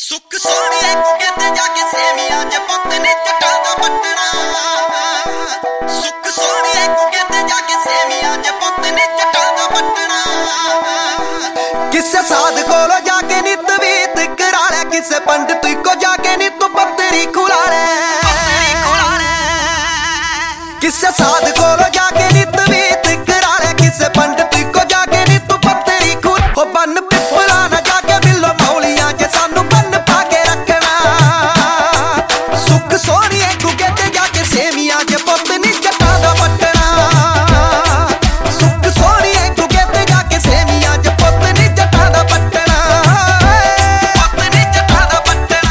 ਸੁੱਖ ਸੋਹਣੀਏ ਗੁੱਗੇ ਤੇ ਜਾ ਕੇ ਸੇਵੀਆਂ ਚ ਪੁੱਤ ਨੇ ਜੱਟਾਂ ਦਾ ਪੱਟਣਾ। ਸੁੱਖ ਸੋਹਣੀਏ ਗੁੱਗੇ ਤੇ ਜਾ ਕੇ ਸੇਵੀਆਂ ਚ ਪੁੱਤ ਨੇ ਜੱਟਾਂ ਦਾ ਪੱਟਣਾ। ਕਿਸੇ ਸਾਧ ਕੋਲੋਂ ਜਾ ਕੇ ਨਿਤ ਵੀਤ ਕਰਾ ਲੈ, ਕਿਸੇ ਪੰਡਤ ਕੋ ਜਾ ਕੇ ਨਿਤ ਪੱਤਰੀ ਖੁਲਾ ਲੈ। ਕਿਸੇ ਸਾਧ ਕੋਲੋਂ ਜਾ ਕੇ ਨਿਤ ਵੀਤ ਕਰਾ ਲੈ, ਕਿਸੇ ਪੰਡਤ ਕੋ ਜਾ ਕੇ ਨਿਤ ਪੱਤਰੀ ਖੁਲਾ। ਹੋ ਬੰਨ ਪਿੱਪਲਾ ਨਾ ਜਾ ਕੇ ਮਿਲੋ ਮੌਲੀਆਂ ਜੇ ਸਾਨੂੰ ਬੰਨ ਪਾ ਕੇ ਰੱਖਣਾ। ਸੁੱਖ ਸੋਹਣੀਏ ਗੁੱਗੇ ਤੇ ਜਾ ਕੇ ਸੇਵੀਆਂ ਚ ਪੁੱਤ ਨੀ ਜੱਟਾਂ ਦਾ ਪੱਟਣਾ। ਸੁੱਖ ਸੋਹਣੀਏ ਗੁੱਗੇ ਤੇ ਜਾ ਕੇ ਸੇਵੀਆਂ ਚ ਪੁੱਤ ਨੀ ਜੱਟਾਂ ਦਾ ਪੱਟਣਾ। ਪੁੱਤ ਨੀ ਜੱਟਾਂ ਦਾ ਪੱਟਣਾ।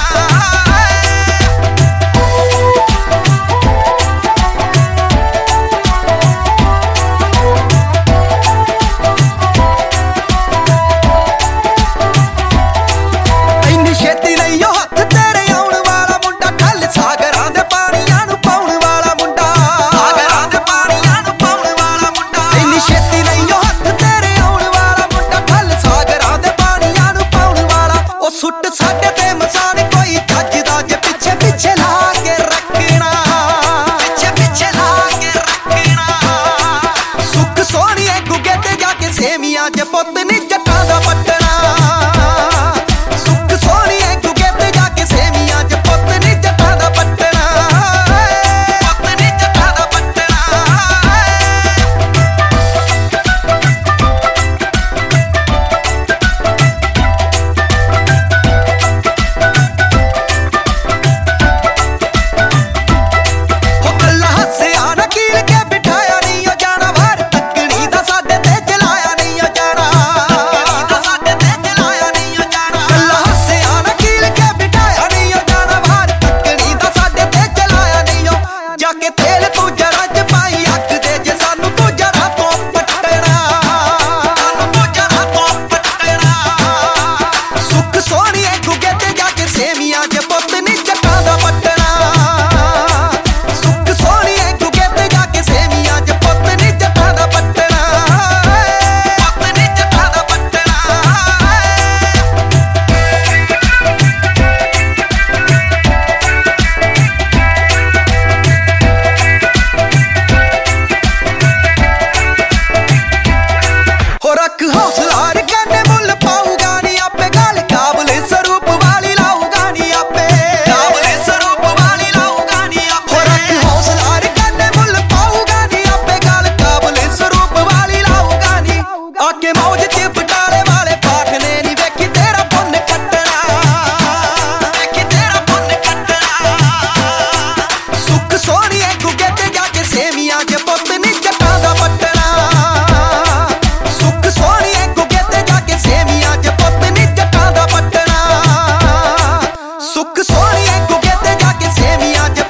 ਇੰਨੀ ਛੇਤੀ ਨਹੀਂ ਉਹ ਹੱਥ ਤੇਰੇ ਆਉਣ ਵਾਲਾ ਮੁੰਡਾ, ਠੱਲ ਸਾਗਰਾਂ ਦੇ ਪਾਣੀਆਂ ਨੂੰ ਪਾਉਣ ਵਾਲਾ ਮੁੰਡਾ। ਸਾਗਰਾਂ ਦੇ ਪਾਣੀਆਂ ਨੂੰ ਪਾਉਣ ਵਾਲਾ ਮੁੰਡਾ। ਇੰਨੀ ਛੇਤੀ ਨਹੀਂ ਉਹ ਹੱਥ ਤੇਰੇ ਆਉਣ ਵਾਲਾ ਮੁੰਡਾ, ਠੱਲ ਸਾਗਰਾਂ ਦੇ ਪਾਣੀਆਂ ਨੂੰ ਪਾਉਣ ਵਾਲਾ। ਉਹ ਸੁੱਟ ਸਾਡੇ ਤੇ ਮਸਾਨ ਕੋਈ ਚੱਜਦਾ ਜੇ ਪਿੱਛੇ ਪਿੱਛੇ ਲਾ ਕੇ ਰੱਖਣਾ। ਪਿੱਛੇ ਪਿੱਛੇ ਲਾ ਕੇ ਰੱਖਣਾ। ਸੁੱਖ ਸੋਹਣੀਏ ਗੁੱਗੇ ਤੇ ਜਾ ਕੇ ਸੇਵੀਆਂ ਚ ਪੁੱਤ ਨੀ ਜੱਟਾਂ ਦਾ ਪੱਟਣਾ। ਸੁੱਖ ਸੋਹਣੀਏ ਗੁੱਗੇ ਤੇ ਜਾ ਕੇ ਸੇਵੀਆਂ ਚ ਪੁੱਤ ਨੀ ਜੱਟਾਂ ਦਾ ਪੱਟਣਾ। ਪੁੱਤ ਨੀ ਜੱਟਾਂ ਦਾ ਪੱਟਣਾ। ਹੋ ਗੱਲਾਂ ਹੱਸਿਆ ਨਾ ਕੀਲ ਕੇ ਬਿਠਾਇਆ ਨਹੀਂ ਉਹ ਜਾਣਾ, ਵਾਰ ਤੱਕਣੀ ਦਾ ਸਾਡੇ ਤੇ ਚਲਾਇਆ ਨਹੀਂ ਉਹ ਜਾਣਾ। ਤੱਕਣੀ ਦਾ ਸਾਡੇ ਤੇ ਚਲਾਇਆ ਨਹੀਂ ਉਹ ਜਾਣਾ। ਗੱਲਾਂ ਹੱਸਿਆ ਨਾ ਕੀਲ ਕੇ ਬਿਠਾਇਆ ਨਹੀਂ ਉਹ ਜਾਣਾ, ਵਾਰ ਤੱਕਣੀ ਦਾ ਸਾਡੇ ਤੇ ਚਲਾਇਆ ਨਹੀਂ ਉਹ। ਜਾ ਕੇ ਤੇਲ ਤੂੰ ਜਰਾਂ ਚ ਪਾਈ ਅੱਗ ਦੇ ਜੇ ਸਾਨੂੰ ਤੂੰ ਜਰਾਂ ਤੋਂ ਪੱਟਣਾ। ਸਾਨੂੰ ਤੂੰ ਜਰਾਂ ਤੋਂ ਪੱਟਣਾ। ਸੁੱਖ ਸੋਹਣੀਏ ਗੁੱਗੇ ਤੇ ਜਾ ਕੇ ਸੇਵੀਆਂ ਚ ਪੁੱਤ ਨੀ ਜੱਟਾਂ ਦਾ ਪੱਟਣਾ। ਸੁੱਖ ਸੋਹਣੀਏ ਗੁੱਗੇ ਤੇ ਜਾ ਕੇ ਸੇਵੀਆਂ ਚ ਪੁੱਤ ਨੀ ਜੱਟਾਂ ਦਾ ਪੱਟਣਾ। ਪੁੱਤ ਨੀ ਜੱਟਾਂ ਦਾ ਪੱਟਣਾ। ਹੋ ਰੱਖ ਹੌਸਲਾ ਰਕਨੇ ਮੁੱਲ ਪਾਊਗਾ ਨੀ ਆਪੇ, ਗੱਲ ਕਾਬਲੇ ਸਰੂਪ ਵਾਲੀ ਲਾਊਗਾ ਨੀ ਆਪੇ। ਕਾਬਲੇ ਸਰੂਪ ਵਾਲੀ ਲਾਊਗਾ ਨੀ ਆਪੇ। ਹੋ ਰੱਖ ਹੌਸਲਾ ਰਕਨੇ ਮੁੱਲ ਪਾਊਗਾ ਨੀ ਆਪੇ, ਗੱਲ ਕਾਬਲੇ ਸਰੂਪ ਵਾਲੀ ਲਾਊਗਾ ਨੀ। ਆਕੇ ਮੌਜ ਚ ਬਟਾਲੇ ਵਾਲੇ ਪਾਠ ਨੇ ਨੀ ਵੇਖੀ ਤੇਰਾ ਪੁੰਨ ਕੱਟਣਾ। ਵੇਖੀ ਤੇਰਾ ਪੁੰਨ ਕੱਟਣਾ। ਸੁੱਖ ਸੋਹਣੀਏ ਗੁੱਗੇ ਤੇ ਜਾ ਕੇ ਸੇਵੀਆਂ ਚ ਪੁੱਤ ਨੀ ਜੱਟਾਂ ਦਾ ਪੱਟਣਾ। ਸੁੱਖ ਸੋਹਣੀਏ ਗੁੱਗੇ ਤੇ ਜਾ ਕੇ ਸੇਵੀਆਂ ਚ ਪੁੱਤ ਨੀ ਜੱਟਾਂ ਦਾ ਪੱਟਣਾ। ਸੁੱਖ ਸੋਹਣੀਏ ਗੁੱਗੇ ਤੇ ਜਾ ਕੇ ਸੇਵੀਆਂ ਚ